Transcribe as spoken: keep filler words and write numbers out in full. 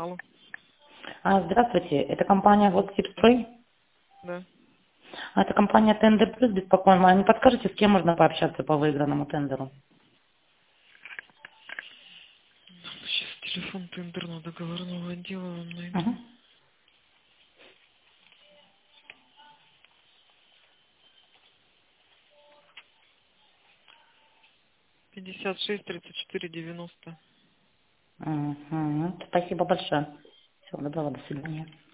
Алло. А, здравствуйте, это компания Госсибстрой? Да. А, это компания Тендер Плюс беспокоит. А не подскажете, с кем можно пообщаться по выигранному тендеру? Сейчас телефон тендерного договорного отдела вам найду. Угу. пятьдесят шесть тридцать четыре девяносто. Угу. Спасибо большое. Всего доброго, до свидания.